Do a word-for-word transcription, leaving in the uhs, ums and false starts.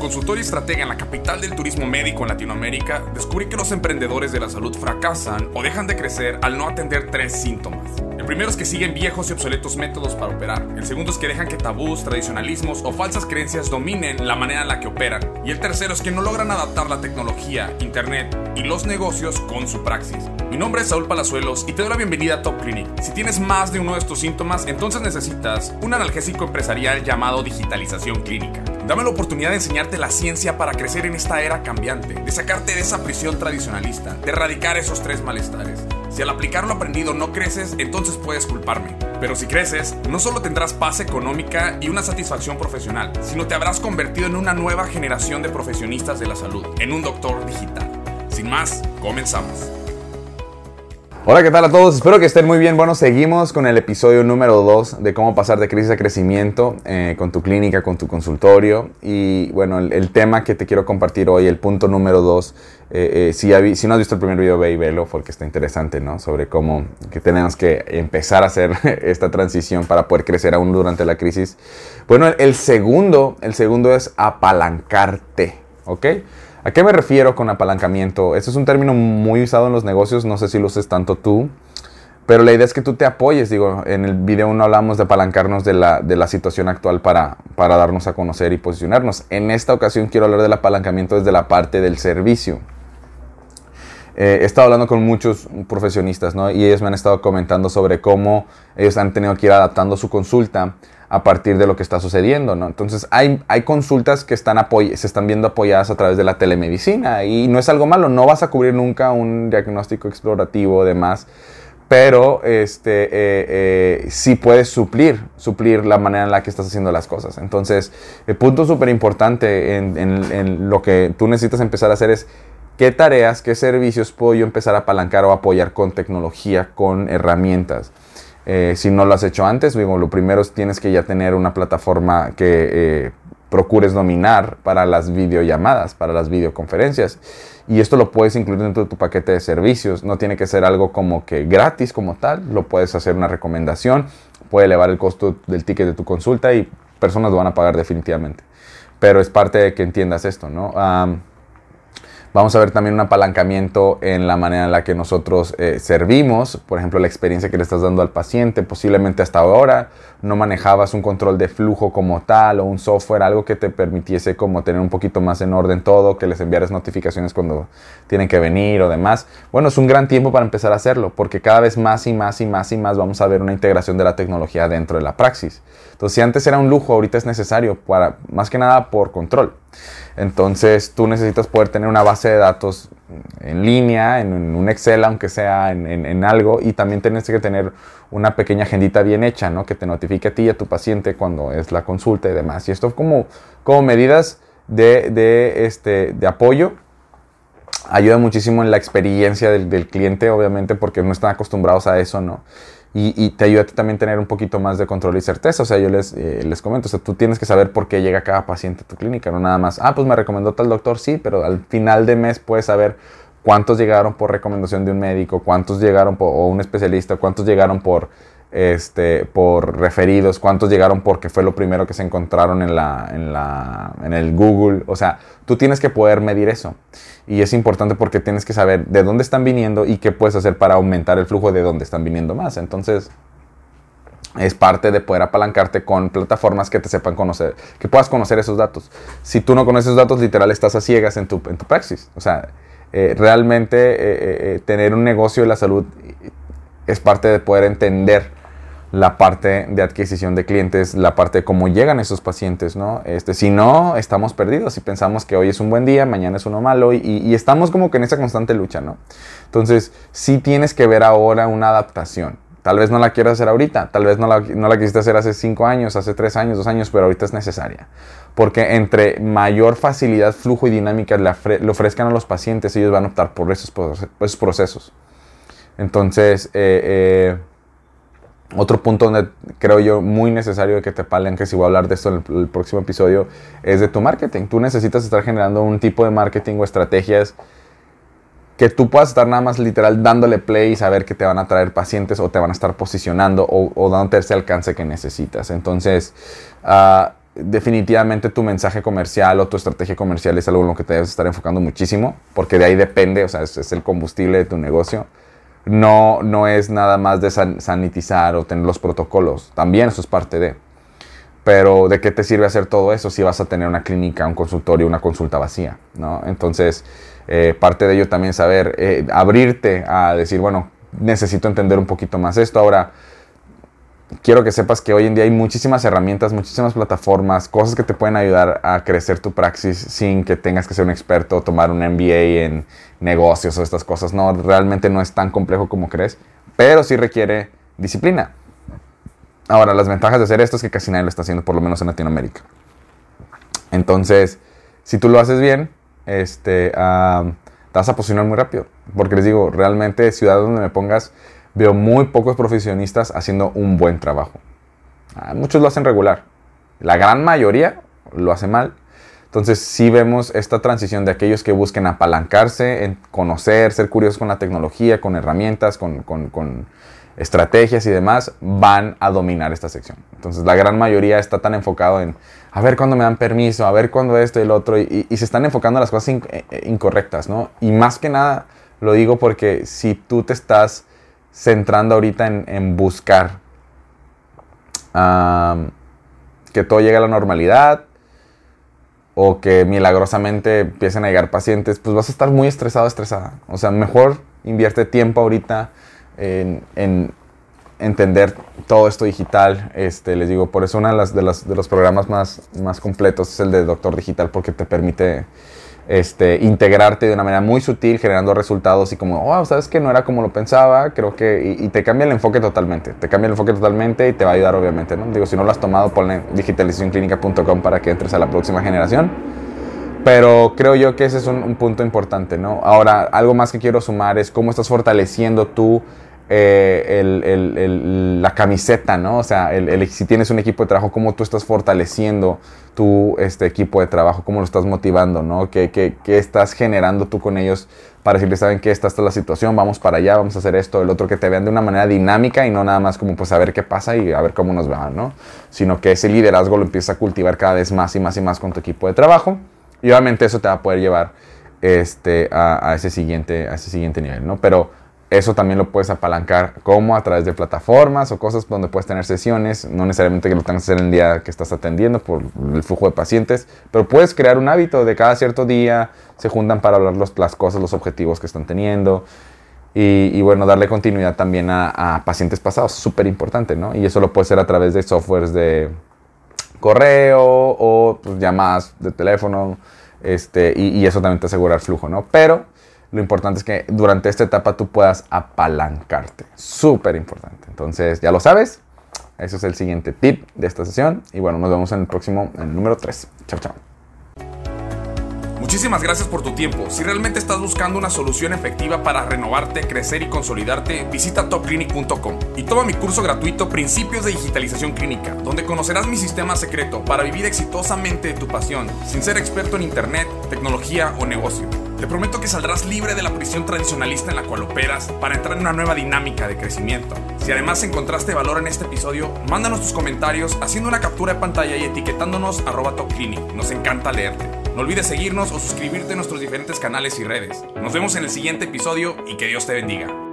consultor y estratega en la capital del turismo médico en Latinoamérica, descubrí que los emprendedores de la salud fracasan o dejan de crecer al no atender tres síntomas. El primero es que siguen viejos y obsoletos métodos para operar. El segundo es que dejan que tabús, tradicionalismos o falsas creencias dominen la manera en la que operan. Y el tercero es que no logran adaptar la tecnología, internet y los negocios con su praxis. Mi nombre es Saúl Palazuelos y te doy la bienvenida a Top Clinic. Si tienes más de uno de estos síntomas, entonces necesitas un analgésico empresarial llamado digitalización clínica. Dame la oportunidad de enseñarte la ciencia para crecer en esta era cambiante, de sacarte de esa prisión tradicionalista, de erradicar esos tres malestares. Si al aplicar lo aprendido no creces, entonces puedes culparme. Pero si creces, no solo tendrás paz económica y una satisfacción profesional, sino te habrás convertido en una nueva generación de profesionistas de la salud, en un doctor digital. Sin más, comenzamos. Hola, ¿qué tal a todos? Espero que estén muy bien. Bueno, seguimos con el episodio número dos de cómo pasar de crisis a crecimiento eh, con tu clínica, con tu consultorio. Y bueno, el, el tema que te quiero compartir hoy, el punto número dos, eh, eh, si, si no has visto el primer video, ve y velo porque está interesante, ¿no? Sobre cómo que tenemos que empezar a hacer esta transición para poder crecer aún durante la crisis. Bueno, el, el segundo, el segundo es apalancarte, ¿ok? ¿A qué me refiero con apalancamiento? Este es un término muy usado en los negocios, no sé si lo uses tanto tú, pero la idea es que tú te apoyes. Digo, en el video no hablamos de apalancarnos de la, de la situación actual para, para darnos a conocer y posicionarnos. En esta ocasión quiero hablar del apalancamiento desde la parte del servicio. Eh, he estado hablando con muchos profesionistas, ¿no? Y ellos me han estado comentando sobre cómo ellos han tenido que ir adaptando su consulta a partir de lo que está sucediendo, ¿no? Entonces hay, hay consultas que están apoy- se están viendo apoyadas a través de la telemedicina y no es algo malo, no vas a cubrir nunca un diagnóstico explorativo o demás, pero este, eh, eh, sí puedes suplir, suplir la manera en la que estás haciendo las cosas. Entonces, el punto súper importante en, en, en lo que tú necesitas empezar a hacer es qué tareas, qué servicios puedo yo empezar a apalancar o apoyar con tecnología, con herramientas. Eh, si no lo has hecho antes, digo, lo primero es tienes que ya tener una plataforma que eh, procures dominar para las videollamadas, para las videoconferencias. Y esto lo puedes incluir dentro de tu paquete de servicios. No tiene que ser algo como que gratis como tal. Lo puedes hacer una recomendación. Puede elevar el costo del ticket de tu consulta y personas lo van a pagar definitivamente. Pero es parte de que entiendas esto, ¿no? Um, Vamos a ver también un apalancamiento en la manera en la que nosotros eh, servimos. Por ejemplo, la experiencia que le estás dando al paciente. Posiblemente hasta ahora no manejabas un control de flujo como tal o un software, algo que te permitiese como tener un poquito más en orden todo, que les enviaras notificaciones cuando tienen que venir o demás. Bueno, es un gran tiempo para empezar a hacerlo porque cada vez más y más y más y más vamos a ver una integración de la tecnología dentro de la praxis. Entonces, si antes era un lujo, ahorita es necesario, para, más que nada por control. Entonces, tú necesitas poder tener una base de datos en línea, en, en un Excel, aunque sea en, en, en algo, y también tienes que tener una pequeña agendita bien hecha, ¿no? Que te notifique a ti y a tu paciente cuando es la consulta y demás. Y esto como, como medidas de, de, este, de apoyo ayuda muchísimo en la experiencia del, del cliente, obviamente, porque no están acostumbrados a eso, ¿no? Y, y te ayuda a ti también a tener un poquito más de control y certeza. O sea, yo les, eh, les comento, o sea, tú tienes que saber por qué llega cada paciente a tu clínica, no nada más, ah, pues me recomendó tal doctor, sí, pero al final de mes puedes saber cuántos llegaron por recomendación de un médico, cuántos llegaron por, o un especialista, cuántos llegaron por, este, por referidos, cuántos llegaron porque fue lo primero que se encontraron en, la, en, la, en el Google. O sea, tú tienes que poder medir eso. Y es importante porque tienes que saber de dónde están viniendo y qué puedes hacer para aumentar el flujo de dónde están viniendo más. Entonces, es parte de poder apalancarte con plataformas que te sepan conocer, que puedas conocer esos datos. Si tú no conoces esos datos, literal estás a ciegas en tu, en tu praxis. O sea, eh, realmente eh, eh, tener un negocio de la salud es parte de poder entender la parte de adquisición de clientes, la parte de cómo llegan esos pacientes, ¿no? Este, si no, estamos perdidos y pensamos que hoy es un buen día, mañana es uno malo y, y estamos como que en esa constante lucha, ¿no? Entonces, sí tienes que ver ahora una adaptación. Tal vez no la quieras hacer ahorita, tal vez no la, no la quisiste hacer hace cinco años, hace tres años, dos años, pero ahorita es necesaria. Porque entre mayor facilidad, flujo y dinámica le, ofre, le ofrezcan a los pacientes, ellos van a optar por esos, esos procesos. Entonces, eh, eh, otro punto donde creo yo muy necesario que te apalanques, y voy a hablar de esto en el, el próximo episodio, es de tu marketing. Tú necesitas estar generando un tipo de marketing o estrategias que tú puedas estar nada más literal dándole play y saber que te van a traer pacientes o te van a estar posicionando o, o dándote ese alcance que necesitas. Entonces, uh, definitivamente tu mensaje comercial o tu estrategia comercial es algo en lo que te debes estar enfocando muchísimo, porque de ahí depende, o sea, es, es el combustible de tu negocio. No, no es nada más de san, sanitizar o tener los protocolos, también eso es parte de. Pero ¿de qué te sirve hacer todo eso si vas a tener una clínica, un consultorio, una consulta vacía, ¿no? Entonces, eh, parte de ello también saber, eh, abrirte a decir, bueno, necesito entender un poquito más esto. Ahora, quiero que sepas que hoy en día hay muchísimas herramientas, muchísimas plataformas, cosas que te pueden ayudar a crecer tu praxis sin que tengas que ser un experto o tomar un M B A en negocios o estas cosas. No, realmente no es tan complejo como crees, pero sí requiere disciplina. Ahora, las ventajas de hacer esto es que casi nadie lo está haciendo, por lo menos en Latinoamérica. Entonces, si tú lo haces bien, este, uh, te vas a posicionar muy rápido. Porque les digo, realmente, ciudad donde me pongas, veo muy pocos profesionistas haciendo un buen trabajo. Ah, muchos lo hacen regular. La gran mayoría lo hace mal. Entonces sí vemos esta transición de aquellos que busquen apalancarse, en conocer, ser curiosos con la tecnología, con herramientas, con, con, con estrategias y demás, van a dominar esta sección. Entonces la gran mayoría está tan enfocado en a ver cuándo me dan permiso, a ver cuándo esto y el otro, y, y se están enfocando en las cosas in, incorrectas, ¿no? Y más que nada lo digo porque si tú te estás centrando ahorita en, en buscar um, que todo llegue a la normalidad o que milagrosamente empiecen a llegar pacientes, pues vas a estar muy estresado, estresada. O sea, mejor invierte tiempo ahorita en, en entender todo esto digital. Este, les digo, por eso uno de, las, de, las, de los programas más, más completos es el de Doctor Digital, porque te permite Este, integrarte de una manera muy sutil, generando resultados y como, oh, ¿sabes qué? No era como lo pensaba, creo que... Y, y te cambia el enfoque totalmente, te cambia el enfoque totalmente y te va a ayudar obviamente, ¿no? Digo, si no lo has tomado, ponle digitalización clínica punto com para que entres a la próxima generación. Pero creo yo que ese es un, un punto importante, ¿no? Ahora, algo más que quiero sumar es cómo estás fortaleciendo tú eh, el, el, el, la camiseta, ¿no? O sea, el, el, si tienes un equipo de trabajo, cómo tú estás fortaleciendo tu este, equipo de trabajo, cómo lo estás motivando, ¿no? ¿Qué, qué, qué estás generando tú con ellos para decirles, saben que esta, esta es la situación, vamos para allá, vamos a hacer esto, el otro, que te vean de una manera dinámica y no nada más como pues a ver qué pasa y a ver cómo nos va, ¿no? Sino que ese liderazgo lo empiezas a cultivar cada vez más y más y más con tu equipo de trabajo y obviamente eso te va a poder llevar este, a, a, ese siguiente, a ese siguiente nivel, ¿no? Pero eso también lo puedes apalancar como a través de plataformas o cosas donde puedes tener sesiones, no necesariamente que lo tengas que hacer en el día que estás atendiendo por el flujo de pacientes, pero puedes crear un hábito de cada cierto día, se juntan para hablar los, las cosas, los objetivos que están teniendo y, y bueno, darle continuidad también a, a pacientes pasados, súper importante, ¿no? Y eso lo puedes hacer a través de softwares de correo o pues, llamadas de teléfono, este, y, y eso también te asegura el flujo, ¿no? Pero lo importante es que durante esta etapa tú puedas apalancarte. Súper importante. Entonces, ya lo sabes. Ese es el siguiente tip de esta sesión. Y bueno, nos vemos en el próximo, en el número tres. Chao, chao. Muchísimas gracias por tu tiempo. Si realmente estás buscando una solución efectiva para renovarte, crecer y consolidarte, visita top clinic punto com y toma mi curso gratuito Principios de Digitalización Clínica, donde conocerás mi sistema secreto para vivir exitosamente de tu pasión, sin ser experto en internet, tecnología o negocio. Te prometo que saldrás libre de la prisión tradicionalista en la cual operas para entrar en una nueva dinámica de crecimiento. Si además encontraste valor en este episodio, mándanos tus comentarios haciendo una captura de pantalla y etiquetándonos arroba top clinic. Nos encanta leerte. No olvides seguirnos o suscribirte a nuestros diferentes canales y redes. Nos vemos en el siguiente episodio y que Dios te bendiga.